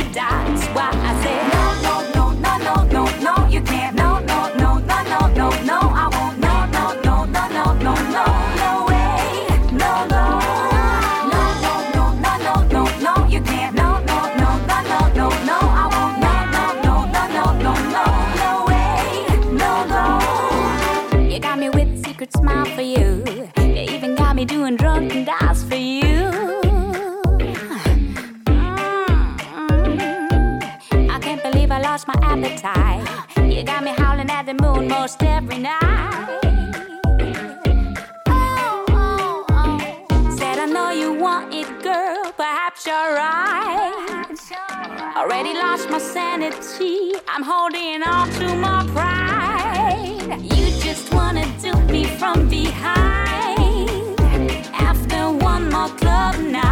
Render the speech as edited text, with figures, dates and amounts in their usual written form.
That's why I said no, no, no, no, no, no, no, you can't. No, no, no, no, no, no, no, I won't. No, no, no, no, no, no, no, no way, no, no, no, no, no, no, no, no, no, you can't. No, no, no, no, no, no, no, I won't. No, no, no, no, no, no, no, no way, no, no. You got me with a secret smile for you. You even got me doing drunken dives for you. I can't believe I lost my appetite. You got me howling at the moon most every night. Said I know you want it, girl. Perhaps you're right. Already lost my sanity. I'm holding on to my pride. You just wanna do me from behind. After one more club night.